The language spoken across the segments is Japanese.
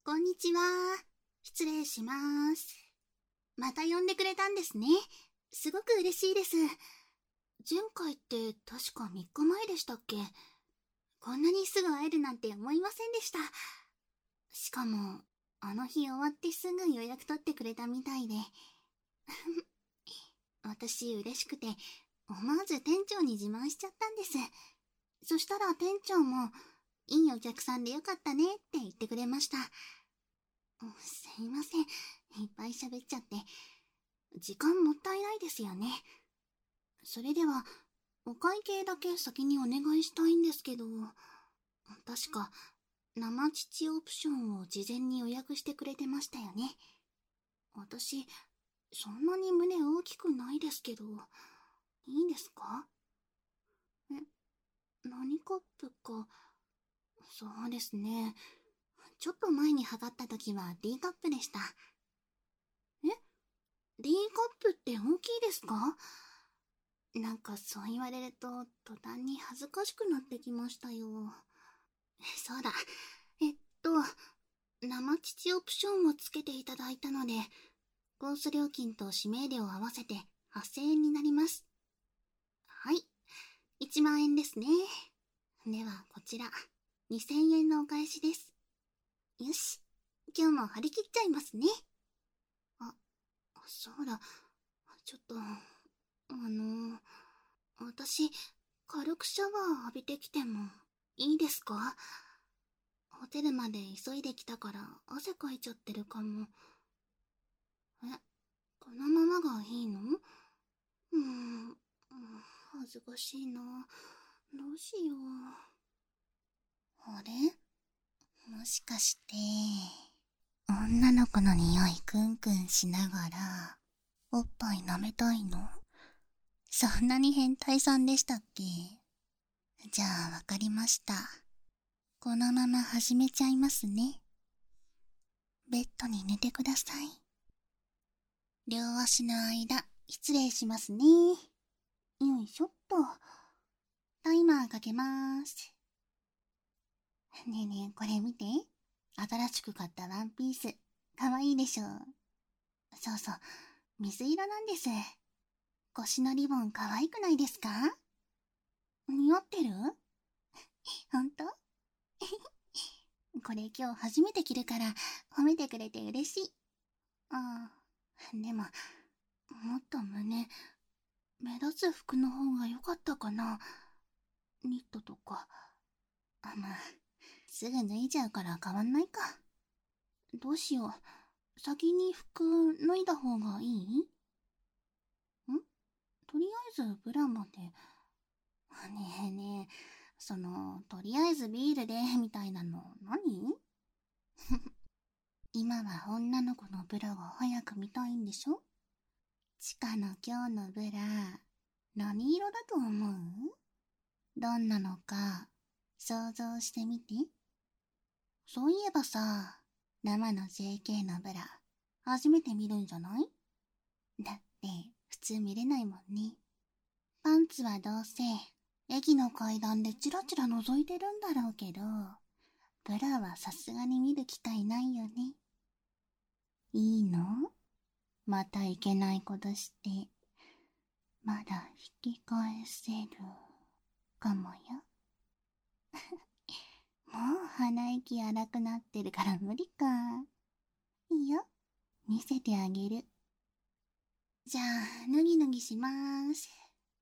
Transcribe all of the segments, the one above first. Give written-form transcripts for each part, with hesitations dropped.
こんにちは。失礼します。また呼んでくれたんですね。すごく嬉しいです。前回って確か3日前でしたっけ？こんなにすぐ会えるなんて思いませんでした。しかも、あの日終わってすぐ予約取ってくれたみたいで。私嬉しくて、思わず店長に自慢しちゃったんです。そしたら店長も、いいお客さんでよかったねって言ってくれました。すいません。いっぱい喋っちゃって。時間もったいないですよね。それでは、お会計だけ先にお願いしたいんですけど、確か、生乳オプションを事前に予約してくれてましたよね。私、そんなに胸大きくないですけど、いいんですか？何カップか。そうですね。ちょっと前に測った時は D カップでした。え？ D カップって大きいですか？なんかそう言われると途端に恥ずかしくなってきましたよ。そうだ。えっと、生乳オプションをつけていただいたので、コース料金と指名料を合わせて8000円になります。はい。1万円ですね。では、こちら、2000円のお返しです。よし。今日も張り切っちゃいますね。あ、そうだ。ちょっと、私、軽くシャワー浴びてきてもいいですか？ホテルまで急いできたから汗かいちゃってるかも。え、このままがいいの？恥ずかしいな。どうしよう。あれ？もしかして、女の子の匂いクンクンしながら、おっぱい舐めたいの？そんなに変態さんでしたっけ？じゃあわかりました。このまま始めちゃいますね。ベッドに寝てください。両足の間、失礼しますね。よいしょっと。タイマーかけまーす。ねえねえ、これ見て。新しく買ったワンピース。かわいいでしょ。そうそう、水色なんです。腰のリボンかわいくないですか？似合ってる？ほんと？これ今日初めて着るから褒めてくれて嬉しい。ああ、でも、もっと胸、目立つ服の方が良かったかな。ニットとか。まあ、すぐ脱いじゃうから変わんないか。どうしよう。先に服脱いだ方がいい？とりあえずブラまで。ねえねえ、とりあえずビールで、みたいなの、何？今は女の子のブラが早く見たいんでしょ？チカの今日のブラ、何色だと思う？どんなのか、想像してみて。そういえばさ、生の JK のブラ、初めて見るんじゃない？だって、普通見れないもんね。パンツはどうせ、駅の階段でチラチラ覗いてるんだろうけど、ブラはさすがに見る機会ないよね。いいの？またいけないことして、まだ引き返せるかもよ。もう鼻息荒くなってるから無理か。いいよ。見せてあげる。じゃあ、脱ぎ脱ぎしまーす。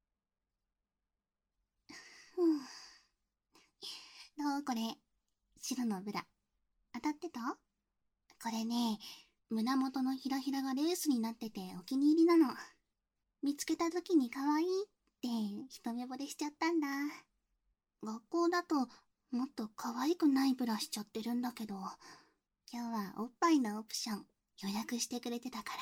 どうこれ。白のブラ。当たってた？これね、胸元のひらひらがレースになっててお気に入りなの。見つけた時に可愛いって一目惚れしちゃったんだ。学校だともっと可愛くないブラしちゃってるんだけど、今日はおっぱいのオプション予約してくれてたから、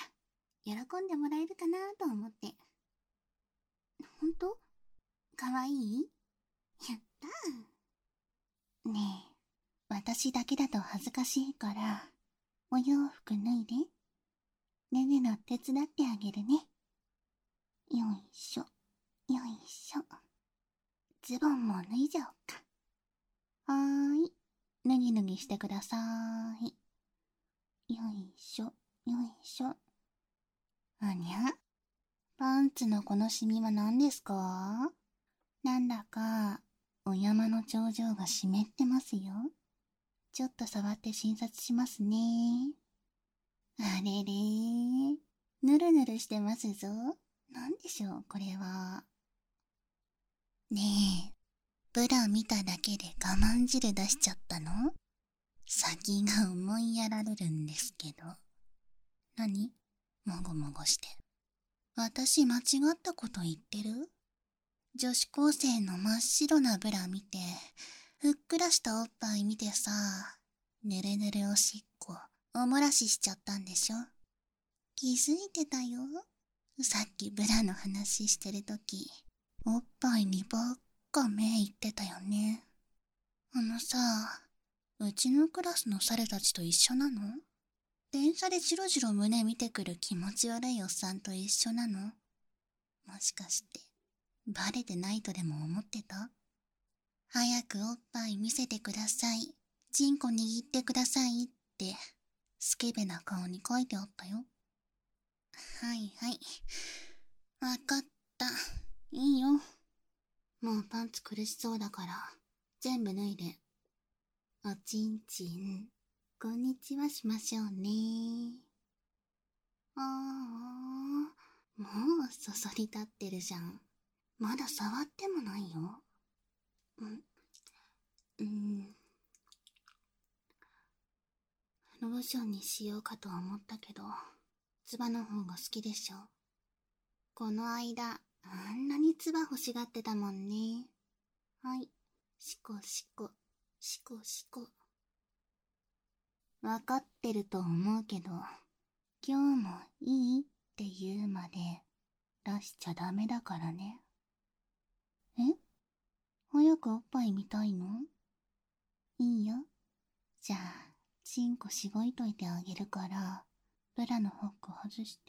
喜んでもらえるかなと思って。ほんと？可愛い？やったー。ねえ、私だけだと恥ずかしいから、お洋服脱いで。ねねの手伝ってあげるね。よいしょ、よいしょ。ズボンも脱いじゃおっか。はーい。脱ぎ脱ぎしてくださーい。 よいしょ、よいしょ。あにゃ？パンツのこのシミは何ですか？なんだか、お山の頂上が湿ってますよ。ちょっと触って診察しますね。あれれー。ぬるぬるしてますぞ。なんでしょう、これは。ねえ、ブラ見ただけで我慢汁出しちゃったの？先が思いやられるんですけど。何？もごもごして。私間違ったこと言ってる？女子高生の真っ白なブラ見て、ふっくらしたおっぱい見てさ、ぬるぬるおしっこ、おもらししちゃったんでしょ？気づいてたよ。さっきブラの話してるとき、おっぱいにばっか目いってたよね。さ、うちのクラスの猿たちと一緒なの？電車でジロジロ胸見てくる気持ち悪いおっさんと一緒なの？もしかして、バレてないとでも思ってた？早くおっぱい見せてください。チンコ握ってくださいって、スケベな顔に書いてあったよ。はいはい。わかった。いいよ。もうパンツ苦しそうだから、全部脱いで。おちんちん、こんにちはしましょうね。もうそそり立ってるじゃん。まだ触ってもないよ。ローションにしようかと思ったけど、ツバの方が好きでしょ。この間、あんなにツバ欲しがってたもんね。はい。しこしこ、しこしこ。わかってると思うけど、今日もいいって言うまで出しちゃダメだからね。え？早くおっぱい見たいの？いいよ。じゃあ、チンコしごいといてあげるから、ブラのホック外して。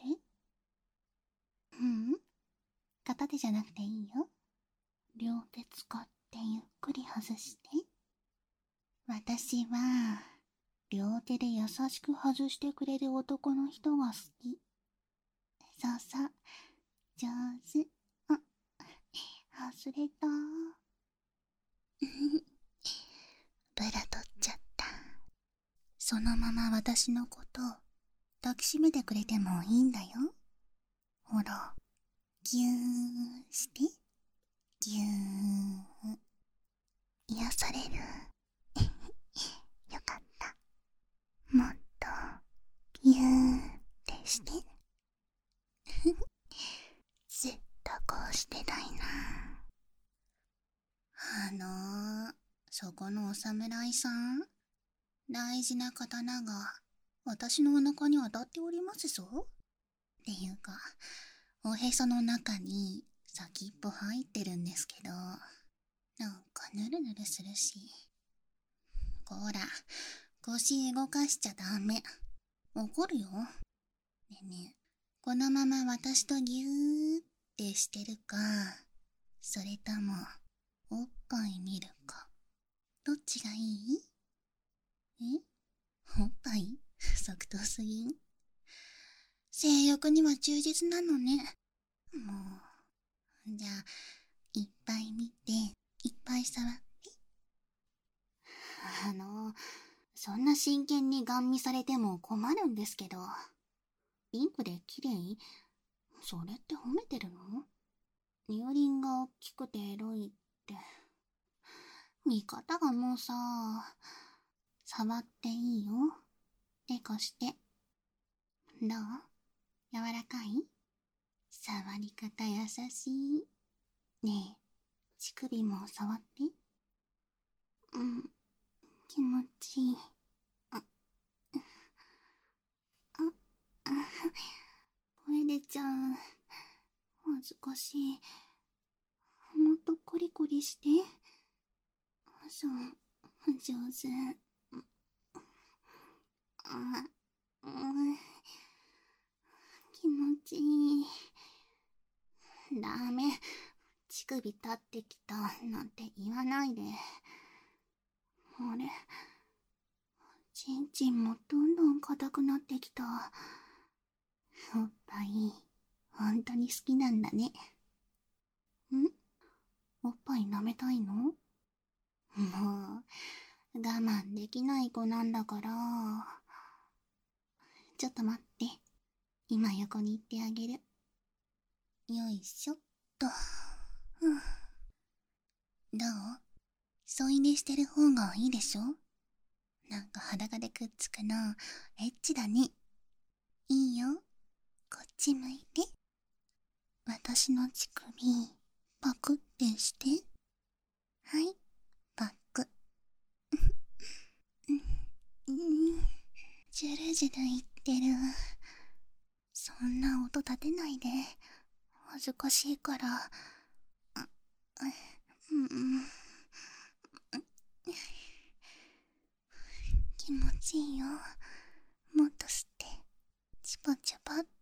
片手じゃなくていいよ。両手使ってゆっくり外して。私は、両手で優しく外してくれる男の人が好き。そうそう。上手。外れた。ブラ取っちゃった。そのまま私のこと抱きしめてくれてもいいんだよ。ほら、ぎゅーして。ぎゅー。癒される。よかった。もっと、ぎゅーってして。ずっとこうしてたいな。そこのお侍さん、大事な刀が私のお腹に当たっておりますぞ。っていうか、おへその中に先っぽ入ってるんですけど、なんかぬるぬるするし。こら、腰動かしちゃダメ。怒るよ。ねえねえ、このまま私とぎゅーってしてるか、それとも、おっぱい見るか。どっちがいい？おっぱい即答すぎん？性欲には忠実なのね。もう、じゃあ、いっぱい見て、いっぱい触って。そんな真剣にガン見されても困るんですけど。ピンクで綺麗？それって褒めてるの？乳輪が大きくてエロいって。見方がもうさ、触っていいよ。手貸して。どう？柔らかい？触り方優しい。ねえ、乳首も触って。気持ちいい。声出ちゃう。恥ずかしい。もっとコリコリして。そう、上手。気持ちいい。ダメ。乳首立ってきたなんて言わないで。あれ、 ちんちんもどんどん硬くなってきた。おっぱい、ほんとに好きなんだね。おっぱい舐めたいの？もう、我慢できない子なんだから。ちょっと待って。今横に行ってあげる。よいしょっと。どう？添い寝してる方がいいでしょ？なんか裸でくっつくの、エッチだね。いいよ。こっち向いて。私の乳首、パクってして。はい、パク。ジュルジュル言ってる。そんな音立てないで。恥ずかしいから。気持ちいいよ。もっと吸って。チュパチュパって。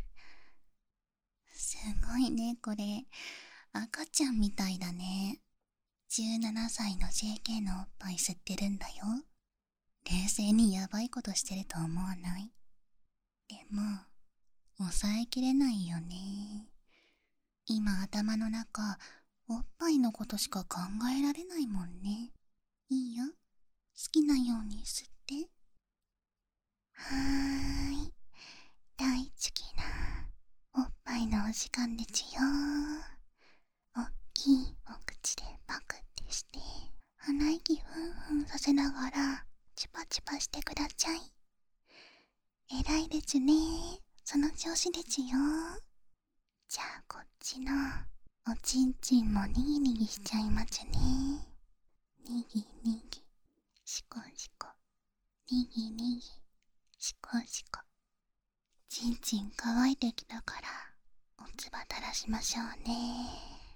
すごいね、これ。赤ちゃんみたいだね。17歳の JK のおっぱい吸ってるんだよ。冷静にヤバいことしてると思わない？でも、抑えきれないよね。今頭の中、おっぱいのことしか考えられないもんね。いいよ。好きなように吸って。はーい。大好きなおっぱいのお時間でちゅよ。おっきいお口でパクってして、鼻息ふんふんさせながらチュパチュパしてください。えらいでちゅね。その調子でちゅよ。じゃあこっちのおちんちんもにぎにぎしちゃいまちゅね。にぎにぎ、しこしこ、にぎにぎ、しこしこ。ちんちん乾いてきたからおつば垂らしましょうね。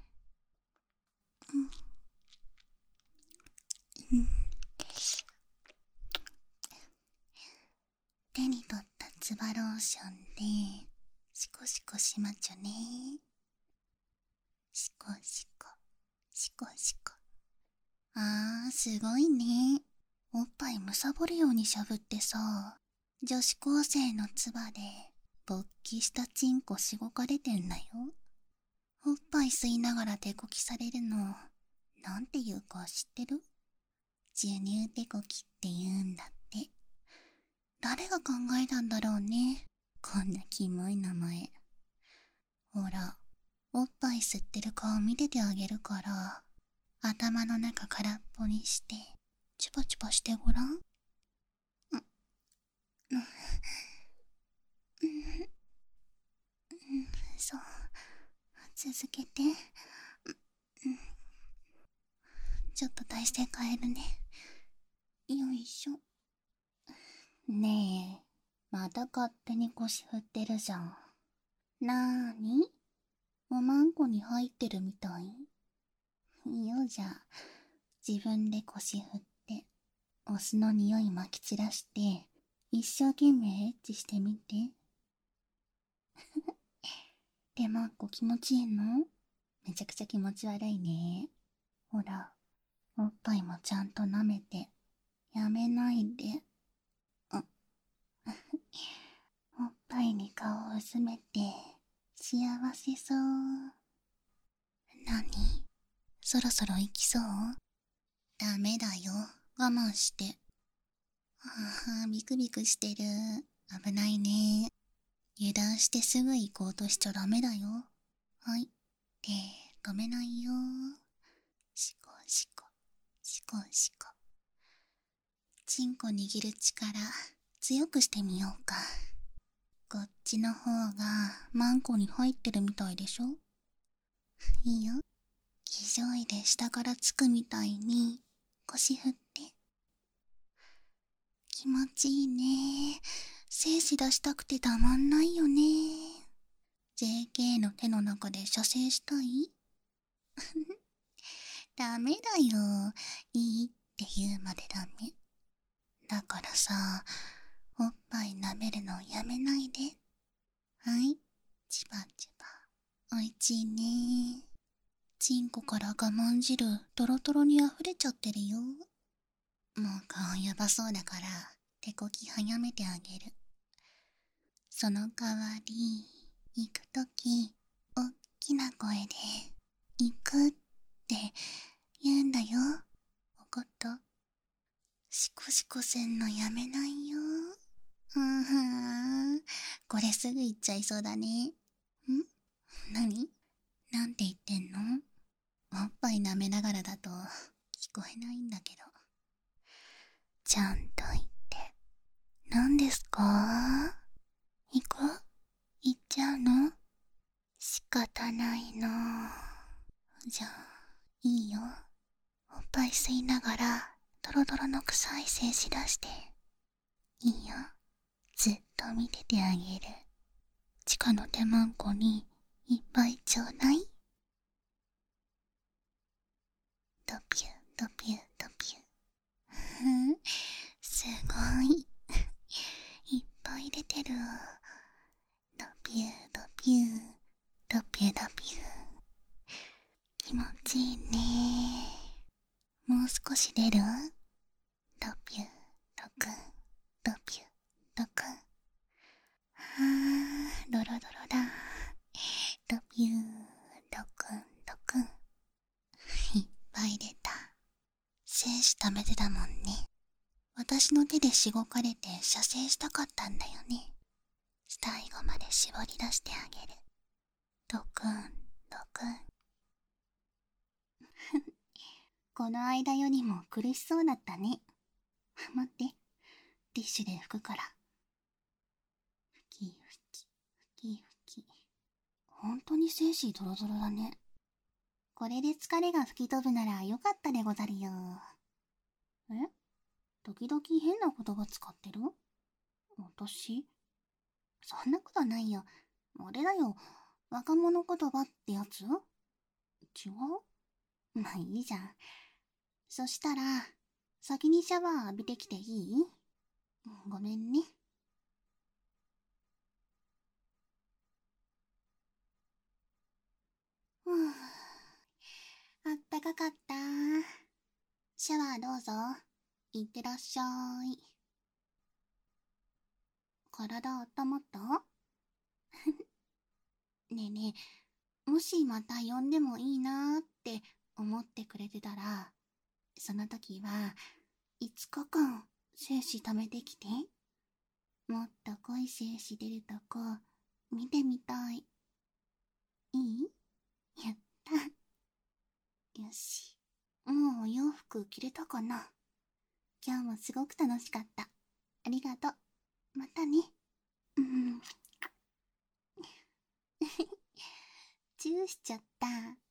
手に取ったつばローションでシコシコしまちょね。シコシコ、シコシコ。すごいね。おっぱいむさぼるようにしゃぶってさ、女子高生のつばで勃起したチンコしごかれてんだよ。おっぱい吸いながら手こきされるの、なんていうか知ってる？授乳手こきって言うんだって。誰が考えたんだろうね。こんなキモい名前。ほら、おっぱい吸ってる顔見ててあげるから、頭の中空っぽにして、チュパチュパしてごらん。そう、続けて。ちょっと体勢変えるね。よいしょ。ねえ、また勝手に腰振ってるじゃん。なーに？おまんこに入ってるみたい？いいよ、じゃあ、自分で腰振って、お酢の匂いまき散らして、一生懸命エッチしてみて。でもっこ気持ちいいの？めちゃくちゃ気持ち悪いね。ほら、おっぱいもちゃんと舐めて、やめないで。おっぱいに顔をうずめて、幸せそう。なに？そろそろ行きそう？ダメだよ。我慢して。ビクビクしてる。危ないね。油断してすぐ行こうとしちゃダメだよ。はい。手、止めないよ。シコシコ、シコシコ。チンコ握る力、強くしてみようか。こっちの方がマンコに入ってるみたいでしょ？いいよ。騎乗位で下からつくみたいに腰振って。気持ちいいね。精子出したくてたまんないよね。JK の手の中で射精したい？ダメだよ。いいって言うまでダメ。だからさ、おっぱい舐めるのやめないで。はい、チバチバ。おいちいね。チンコから我慢汁トロトロに溢れちゃってるよ。 もう顔やばそうだから手こき早めてあげる。その代わり、行くとき、おっきな声で、行くって言うんだよ。わかった？シコシコせんのやめないよ。これすぐ言っちゃいそうだね。何？なんて言ってんの？おっぱい舐めながらだと聞こえないんだけど。ちゃんと言って。何ですか？行く？行っちゃうの？仕方ないの。じゃあ、いいよ。おっぱい吸いながら、ドロドロの臭い精子出して。いいよ。ずっと見ててあげる。地下の手まんこにいっぱいちょうだい。ドピュー、ドピュー、ドピュー。すごい。いっぱい出てる。ドピュー、ドピュー、ドピュー、ドピュー。気持ちいいね。もう少し出る？ドピュー、ドクン、ドピュー、ドクン。ドロドロだ。ドピュー、ドクン、ドクン。いっぱい出た。精子溜めてたもんね。私の手でしごかれて射精したかったんだよね。最後まで絞り出してあげる。ドクン、ドクン。この間よりも苦しそうだったね。待って、ティッシュで拭くから。拭き拭き、拭き拭き。ほんとに精子ドロドロだね。これで疲れが吹き飛ぶならよかったでござるよ。え？時々変な言葉使ってる？私？そんなことないよ。あれだよ。若者言葉ってやつ？違う？まあいいじゃん。そしたら、先にシャワー浴びてきていい？ごめんね。あったかかった。シャワーどうぞ。いってらっしゃい。体あったまった？ねえねえ、もしまた呼んでもいいなーって思ってくれてたら、その時は5日間精子貯めてきて。もっと濃い精子出るとこ見てみたい。いい？やった。よし。もうお洋服着れたかな？今日もすごく楽しかった。ありがとう。またね。うん。チューしちゃった。